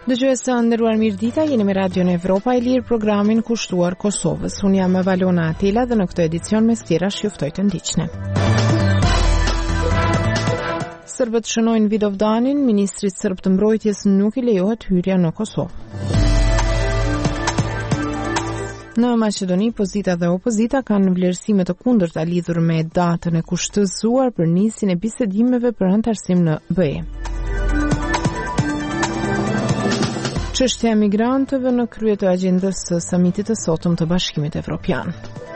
Dëgjues të nderuar, mirëdita, jeni me Radion Evropa e Lirë, programin kushtuar Kosovës. Unë jam Valona Atela dhe në këtë edicion me stirash juftoj të ndiqne. Serbët shënojnë Vidovdanin, ministrit serb të mbrojtjes nuk i lejohet hyrja në Kosovë. Në Maqedoni, pozita dhe opozita kanë vlerësime të kundërta lidhur me datën e kushtëzuar për nisjen e bisedimeve për anëtarësim në BE. Çështja e migrantëve në krye të agjendës së samitit të sotëm të Bashkimit Evropian.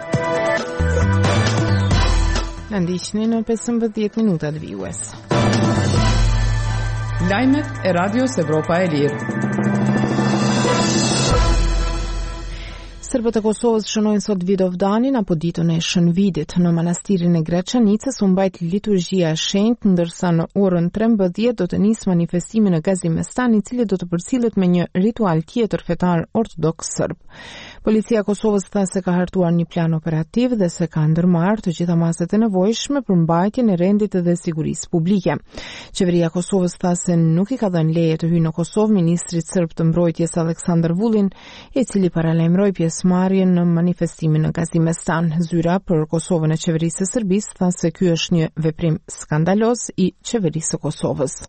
Na ndiqni në 15 minutat vijues. Lajmet e Radios Evropa e Lirë. Serbët e Kosovës shënojnë sot Vidovdanin apo ditën e Shënvidit. Në manastirin e Graçanicës u mbajt liturgjia e shenjtë, ndërsa në orën 13 do të nisë manifestimi në Gazimestan, i cili do të përcillet me një ritual tjetër fetar ortodoks serb. Policia e Kosovës tha se ka hartuar një plan operativ dhe se ka ndërmarrë të gjitha masat e nevojshme për mbajtjen e rendit dhe sigurisë publike. Qeveria e Kosovës tha se nuk i ka dhënë leje të hyjë në Kosovë ministrit serb të mbrojtjes Aleksandar Vulin, i cili paralajmëroi pjesëmarrjen në manifestimin në Gazimestan. Zyra për Kosovën e qeverisë së Serbisë tha se ky është një veprim skandaloz i qeverisë së Kosovës.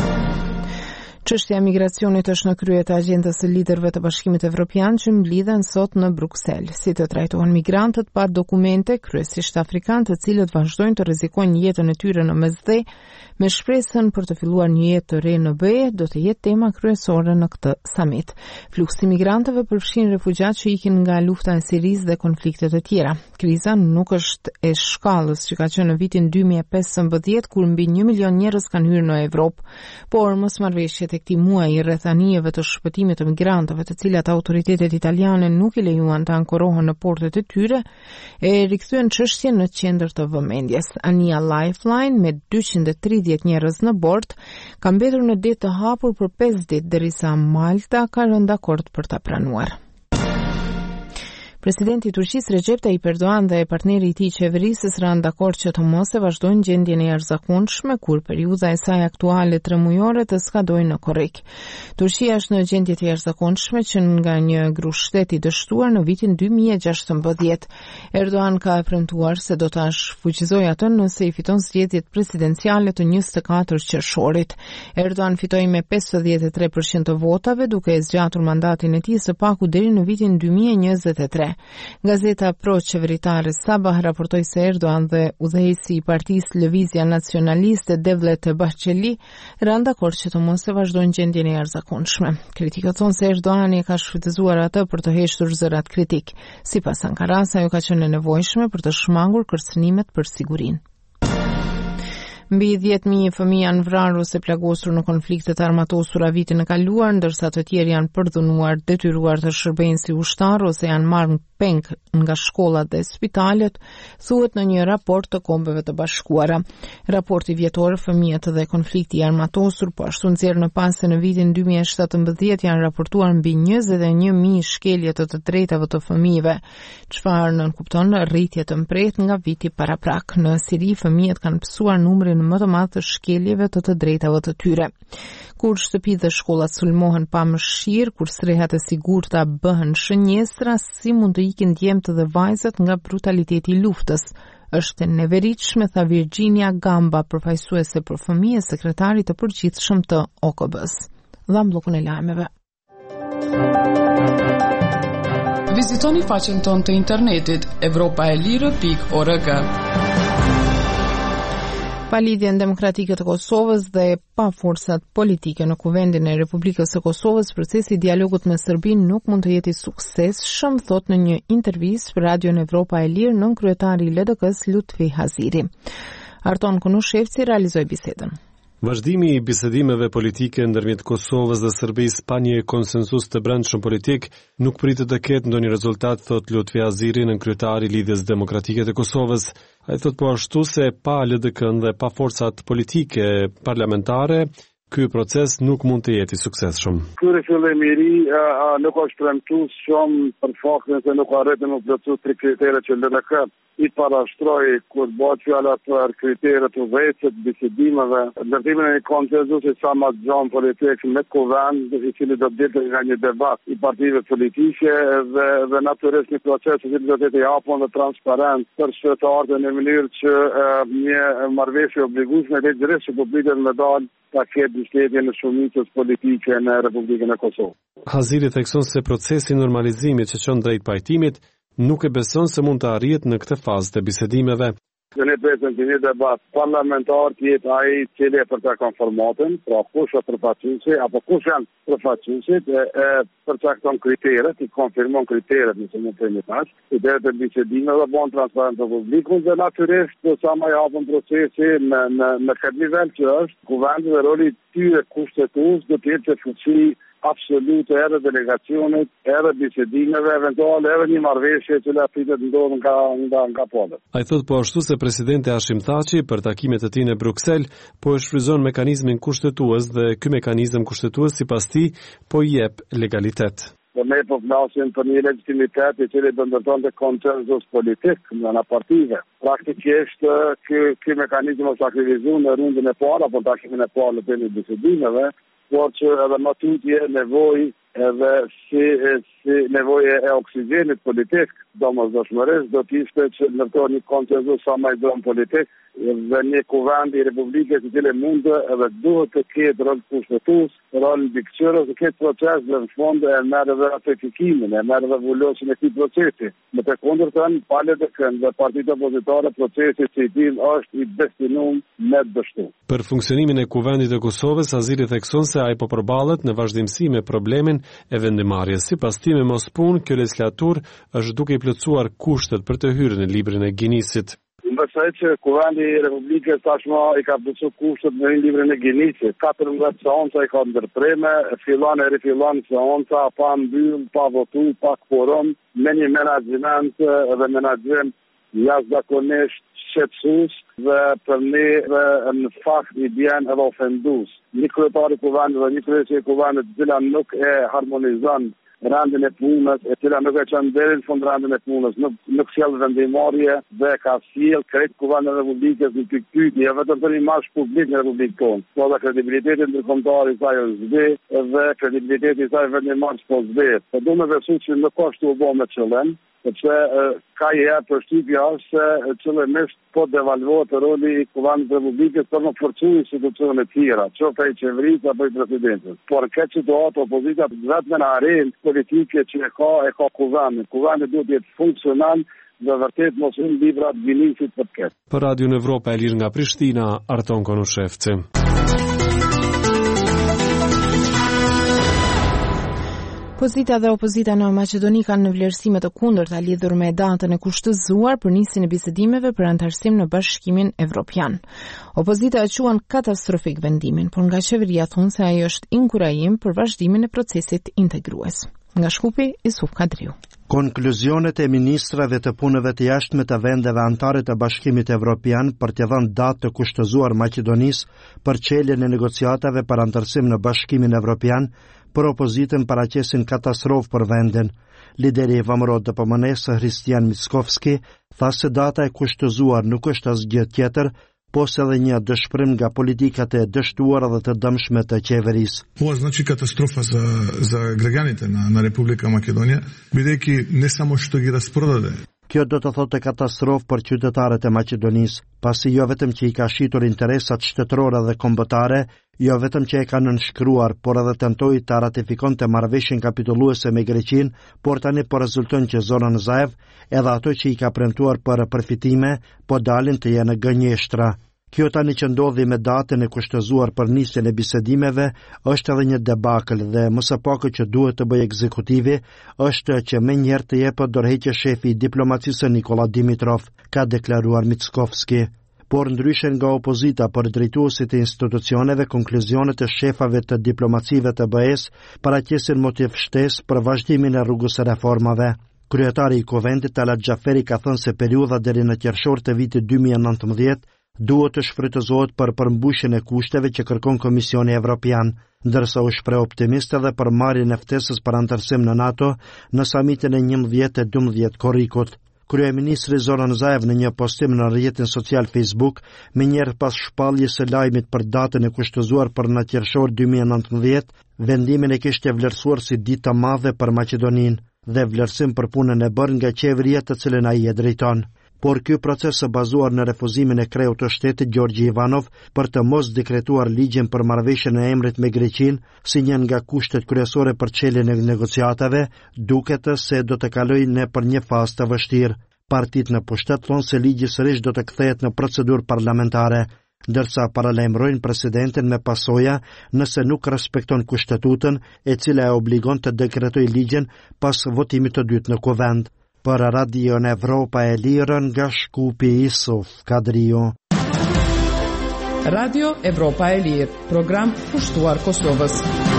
Çështja e migracionit është në krye të agjendës së liderëve të Bashkimit Evropian që mblidhen sot në Bruksel. Si të trajtohen migrantët pa dokumente, kryesisht afrikanë, të cilët vazhdojnë të rrezikojnë jetën e tyre në mesdhe, me shpresën për të filluar një jetë të re në BE, do të jetë tema kryesore në këtë summit. Fluksi migrantëve përfshin refugjat që ikin nga lufta e Sirisë dhe konflikte të tjera. Kriza nuk është e shkallës që ka qenë në vitin 2015, kur mbi 1 milion njerëz kanë hyrë në Evropë, por mosmarrveshjet e këtij muaji rreth anijeve të shpëtimit të migrantëve, të cilat autoritetet italiane nuk i lejuan të ankorohen në portet e tyre, e rikthyen çështjen në qendër të vëmendjes. Anija Lifeline me 230 njerëz në bord ka mbetur në det të hapur për 5 ditë derisa Malta ka rënë dakord për ta pranuar. Presidenti i Turqisë Recep Tayyip Erdogan dhe partneri i tij qeverisës rënë dakord që të mos e vazhdojnë gjendjen e jashtëzakonshme kur periudha e saj aktuale 3 mujore të skadojë në korrik. Turqia është në gjendje të jashtëzakonshme që nga një grup-shteti dështuar në vitin 2016. Erdogan ka premtuar se do ta shfuqizojë atë nëse i fiton zgjedhjet presidenciale të 24 qershorit. Erdogan fitoi me 53% të votave, duke e zgjatur mandatin e tij së paku deri në vitin 2023. Gazeta pro-qeveritare Sabah raportoi se Erdogan dhe udhëheqësi i Partisë Lëvizja Nacionaliste Devlet Bahçeli rënë dakord që të mos e vazhdojnë gjendjen e jashtëzakonshme. Kritikët thonë se Erdogani ka shfrytëzuar atë për të hequr zërat kritik. Sipas Ankaras, ajo ka qenë e nevojshme për të shmangur kërcënimet për sigurinë. Mbi 10.000 fëmijë janë vrarë ose plagosur në konfliktet armatosura vitin e kaluar, ndërsa të tjerë janë përdhunuar, detyruar të shërbejnë si ushtar ose janë marrë peng nga shkollat dhe spitalet, thuhet në një raport të Kombeve të Bashkuara. Raporti vjetor Fëmijët dhe konflikti i armatosur po ashtu nxjerr në pas se në vitin 2017 janë raportuar mbi 21.000 shkelje të drejtave të fëmijëve, çfarë nënkupton rritje të mpret nga viti paraprak. Në Siri fëmijët kanë pësuar numrin më të madh të shkeljeve të drejtave të tyre. Kur shtëpitë dhe shkollat sulmohen pa mëshirë, kur strehat e sigurta bëhen shënjestra, si mund të ikin djemtë dhe vajzat nga brutaliteti i luftës? Është e neveritshme, tha Virginia Gamba, përfaqësuese për fëmijë, sekretari të përgjithshëm të OKB-s. Dha bllokun e lajmeve. Vizitoni faqen tonë të internetit europaelire.org. Pa lidhjen demokratike të Kosovës dhe pa forcat politike në Kuvendin e Republikës së Kosovës, procesi i dialogut me Serbinë nuk mund të jetë i suksesshëm, thot në një intervistë për Radion Evropa e Lirë nënkryetari i LDK-s Lutfi Haziri. Arton Kunushevci realizoi bisedën. Vazhdimi i bisedimeve politike ndërmjet Kosovës dhe Serbisë pa një konsensus të brendshëm politik nuk pritet të ketë ndonjë rezultat, thot Lutfi Haziri, nënkryetari i Lidhjes Demokratike të Kosovës. Ai thot po ashtu se pa LDK-n dhe pa forcat politike parlamentare, ky proces nuk mund të jetë i suksesshëm. Ky rifillim i ri nuk është premtuar shumë për faktin se nuk arritën të plotësoj 3 kriteret që LDK i parashtroi kur bëhet fjala për kriteret udhëheqës bisedimeve, ndërtimin e një konsensusi sa më të gjatë politik me kuvend, i cili do të dilte nga një debat i partive politike dhe natyrisht një proces i cili do të jetë i hapur dhe transparent për qytetarët në mënyrë që një marrëveshje obligueshme legjërisht që publikut me dalë ta ketë mbështetje në shumicën politike në Republikën e Kosovës. Haziri thekson se procesi i normalizimit që çon drejt pajtimit nuk e beson se mund të arrihet në këtë fazë të bisedimeve. Ne presim që një debat parlamentar të jetë ai i cili e përcakton formatin, pra kush është përfaqësuesi apo kush janë përfaqësuesit, përcakton kriteret, i konfirmon kriteret nëse mund të themi tash, kriteret e bisedimeve bën transparent të publikut dhe natyrisht sa më i hapur procesi në këtë nivel që është kuvendi dhe roli i tyre kushtetues do të jetë fuqi absolute edhe delegacionit, edhe bisedimeve, eventuale edhe një marrëveshje që la pritet ndodh nga polet. Ai thot po ashtu se presidenti Hashim Thaçi për takimet e tij në Bruksel po e shfryzon mekanizmin kushtetues dhe ky mekanizëm kushtetues sipas tij po i jep legalitet. Ne po flasim për një legitimitet i cili do ndërtonte konsensus politik në partive. Praktikisht ky mekanizëm është aktivizuar në rundën e parë apo takimin e parë të bisedimeve, por që edhe më tutje nevojë edhe si nevoje e oksigjenit politik, domosdoshmërisht do të ishte që ndërtohet një konsensus sa më i gjon politik dhe një kuvend i Republikës i cili mund edhe duhet të ketë rol kushtetues, rol mbikëqyrës dhe këtë proces dhe në fund e merr edhe ratifikimin, e merr edhe vullosin e këtij procesi. Në të kundërtën, palët e kënd dhe partitë opozitare procesi që i tillë është i destinuar me dështu. Për funksionimin e kuvendit të Kosovës, Aziri thekson se ai po përballet në vazhdimsi me problemin e vendimarrjes. Sipas tij me mos punë, kjo legislatur është duke i plotësuar kushtet për të hyrë në librin e Ginisit. Besoj që kuvendi i Republikës tashmë i ka plotësuar kushtet në librin e Ginisit. 14 seanca i ka ndërprerme, fillon e rifillon seanca pa mbyll, pa votu, pa kvorum, me një menaxhiment dhe menaxhim jashtëzakonisht shqetësues dhe për ne në fakt i bjen edhe ofendues. Një kryetar i kuvendit dhe një kryesi i kuvendit të cila nuk e harmonizon rendin e punës, e cila nuk e çon deri në fund rendin e punës, nuk sjell vendimarrje dhe ka sjell krejt kuvendin e Republikës në pikpyetje, jo vetëm për imazh publik në Republikën tonë, por edhe kredibiliteti ndërkombëtar i saj është zbe dhe kredibiliteti i saj vendimarrës po zbe. Po do të besoj që nuk ka ashtu u bë me qëllim, sepse ka jep përshtypja është se qëllimisht po devalvohet roli i kuvendit të Republikës për në forcuar institucionet e tjera, qoftë ai qeverisë apo i presidentit. Por këtë situatë opozita vetëm në arenë politike që e ka kuvendi. Kuvendi duhet të jetë funksional dhe vërtet mos hyjnë librat Ginisit për këtë. Për Radio Evropa e Lirë nga Prishtina, Arton Konushevci. Pozita dhe opozita në Maqedoni kanë në vlerësime të kundërta lidhur me datën e kushtëzuar për nisjen e bisedimeve për anëtarësim në Bashkimin Evropian. Opozita e quan katastrofik vendimin, por nga qeveria thonë se ai është inkurajim për vazhdimin e procesit integrues. Nga Shkupi, Isuf Kadriu. Konkluzionet e ministrave të punëve të jashtme të vendeve anëtare të Bashkimit Evropian për të dhënë datë të kushtëzuar Maqedonisë për çeljen e negociatave për anëtarësim në Bashkimin Evropian, për opozitën paraqesin katastrofë për vendin. Lideri i VMRO DPMNE-s Hristijan Mickovski tha se data e kushtëzuar nuk është asgjë tjetër, pos edhe një dëshpërim nga politikat e dështuara dhe të dëmshme të qeverisë. Ова значи катастрофа за граѓаните на Република Македонија, бидејќи не само што ги распродаде. Kjo do të thotë katastrofë për qytetarët e Maqedonisë, pasi jo vetëm që i ka shitur interesat shtetërore dhe kombëtare, jo vetëm që e ka nënshkruar, por edhe tentoi ta ratifikonte marrëveshjen kapitulluese me Greqinë, por tani po rezulton që Zoran Zaev, edhe ato që i ka premtuar për përfitime, po dalin të jenë gënjeshtra. Kjo tani që ndodhi me datën e kushtëzuar për nisjen e bisedimeve është edhe një debakël dhe më së paku që duhet të bëjë ekzekutivi është që menjëherë të jepet dorëheqje shefi i diplomacisë Nikola Dimitrov, ka deklaruar Mickovski. Por ndryshe nga opozita për drejtuesit e institucioneve, konkluzionet e shefave të diplomacive të BE-s paraqesin motiv shtesë për vazhdimin e rrugës së reformave. Kryetari i Kuvendit Talat Xhaferi ka thënë se periudha deri në qershor të vitit 2019 duhet të shfrytëzohet për përmbushjen e kushteve që kërkon Komisioni Evropian, ndërsa u shpreh optimist edhe për marrjen e ftesës për anëtarësim në NATO në samitin e 11 e 12 korrikut. Kryeministri Zoran Zaev në një postim në rrjetin social Facebook, me njerë pas shpalljes së lajmit për datën e kushtëzuar për në qershor 2019, vendimin e kishte vlerësuar si ditë të madhe për Maqedoninë dhe vlerësim për punën e bërë nga qeveria të cilën ai e drejton. Por ky proces është bazuar në refuzimin e kreut të shtetit Gjorgji Ivanov për të mos dekretuar ligjin për marrëveshjen e emrit me Greqinë si një nga kushtet kryesore për çeljen e negociatave, duket se do të kalojë nëpër një fazë të vështirë. Partitë në pushtet thonë se ligji sërish do të kthehet në procedurë parlamentare, ndërsa paralajmërojnë presidentin me pasoja nëse nuk respekton kushtetutën, e cila e obligon të dekretojë ligjin pas votimit të dytë në Kuvend. Për Radio Evropa e Lirë nga Shkupi Isuf Kadrio. Radio Evropa e Lirë, program pushtuar Kosovës.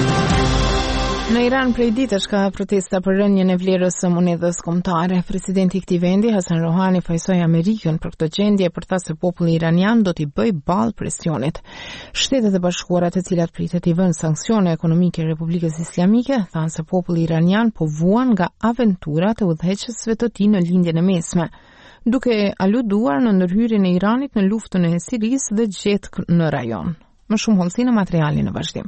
Në Iran prej ditësh ka protesta për rënien e vlerës së monedhës kombëtare. Presidenti i këtij vendi, Hasan Rohani, fajsoi Amerikën për këtë gjendje për ta se populli iranian do t'i bëjë ballë presionit. Shtetet e Bashkuara, të cilat pritet t'i vënë sanksione ekonomike Republikës Islamike, thanë se populli iranian po vuan nga aventurat e udhëheqësve të tij në lindjen e mesme, duke aluduar në ndërhyrjen e Iranit në luftën e Sirisë dhe gjetk në rajon. Më shumë hollësi në materialin në vazhdim.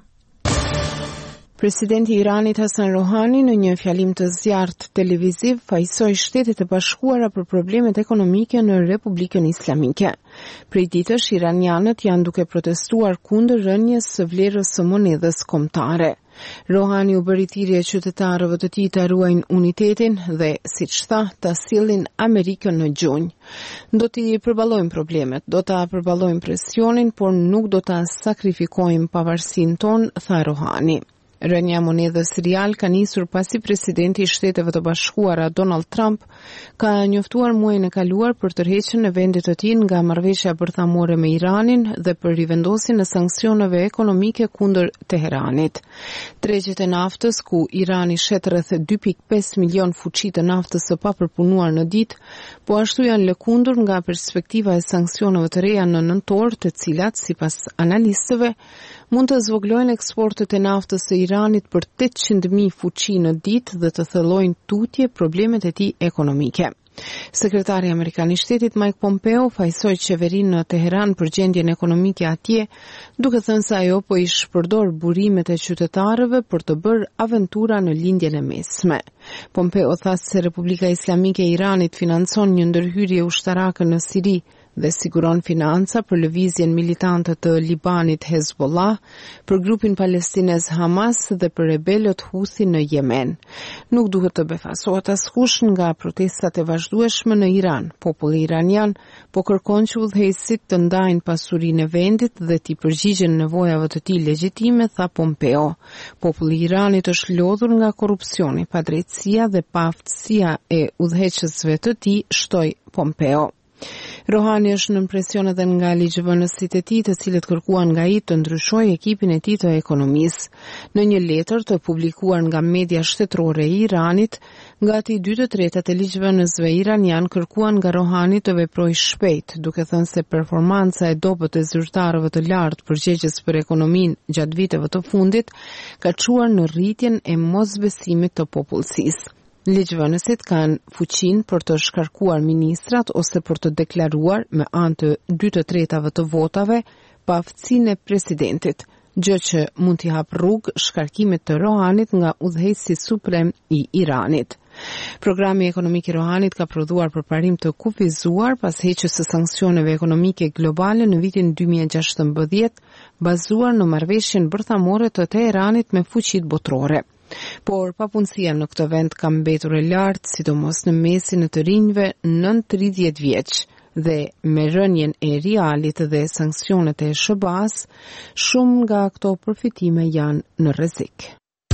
Presidenti i Iranit Hasan Rohani në një fjalim të zjarrt televiziv fajsoi Shtetet e Bashkuara për problemet ekonomike në Republikën Islamike. Prej ditësh iranianët janë duke protestuar kundër rënies së vlerës së monedhës kombëtare. Rohani u bëri thirrje qytetarëve të tij të ruajnë unitetin dhe, siç tha, ta sillin Amerikën në gjunjë. Do t'i përballojmë problemet, do ta përballojmë presionin, por nuk do ta sakrifikojmë pavarësinë tonë, tha Rohani. Rënja monedhës rial ka nisur pasi presidenti i Shteteve të Bashkuara Donald Trump ka njoftuar muajin e kaluar për tërheqjen e vendit të tij nga marrëveshja bërthamore me Iranin dhe për rivendosjen e sanksioneve ekonomike kundër Teheranit. Tregjet e naftës, ku Irani shet rreth 2.5 milion fuqi të naftës së papërpunuar në ditë, po ashtu janë lëkundur nga perspektiva e sanksioneve të reja në nëntor, të cilat, sipas analistëve, mund të zvoglojnë eksportet e naftës së Iranit për 800.000 fuqi në ditë dhe të thellojnë tutje problemet e tij ekonomike. Sekretari Amerikan i Shtetit Mike Pompeo fajsoi qeverinë në Teheran për gjendjen ekonomike atje, duke thënë se ajo po i shpërdor burimet e qytetarëve për të bërë aventura në lindjen e mesme. Pompeo tha se Republika Islamike e Iranit financon një ndërhyrje ushtarake në Siri dhe siguron financa për lëvizjen militante të Libanit Hezbollah, për grupin palestinez Hamas dhe për rebelët Houthi në Yemen. Nuk duhet të befasohet askush nga protestat e vazhdueshme në Iran. Populli iranian po kërkon që udhëheqësit të ndajnë pasurinë e vendit dhe t'i përgjigjen nevojave të tij legjitime, tha Pompeo. Populli i Iranit është lodhur nga korrupsioni, padrejtësia dhe paaftësia e udhëheqësve të tij, shtoi Pompeo. Rohani është në presion edhe nga ligjvënësit e tij, të cilët kërkuan nga ai të ndryshojë ekipin e tij të ekonomisë. Në një letër të publikuar nga media shtetërore e Iranit, gati 2/3 e ligjvënësve iranian kërkuan nga Rohani të veprojë shpejt, duke thënë se performanca e dobët e zyrtarëve të lartë përgjegjës për ekonominë gjatë viteve të fundit ka çuar në rritjen e mosbesimit të popullsisë. Ligjvënësit kanë fuqinë për të shkarkuar ministrat ose për të deklaruar me anë të 2/3 të votave paaftësinë e presidentit, gjë që mund t'i hap rrugë shkarkimit të Rohanit nga udhëheqësi suprem i Iranit. Programi ekonomik i Rohanit ka prodhuar përparim të kufizuar pas heqjes së sanksioneve ekonomike globale në vitin 2016, bazuar në marrëveshjen bërthamore të Teheranit me fuqitë botërore. Por papunësia në këtë vend ka mbetur e lartë, sidomos në mesin e të rinjve nën 30 vjeç, dhe me rënjen e rialit dhe sanksionet e SBA-s, shumë nga këto përfitime janë në rrezik.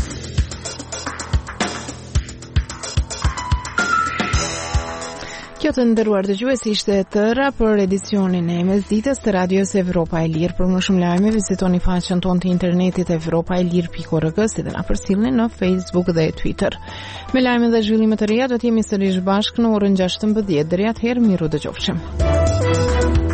Kjo të nderuar dëgjues ishte e tëra për edicionin e mesditës të Radios Evropa e Lirë. Për më shumë lajme vizitoni faqen tonë të internetit evropaelir.org, si dhe na përsillni në Facebook dhe Twitter. Me lajme dhe zhvillime të reja do të jemi sërish bashkë në orën 16:00. Deri atëherë, miru dëgjofshim.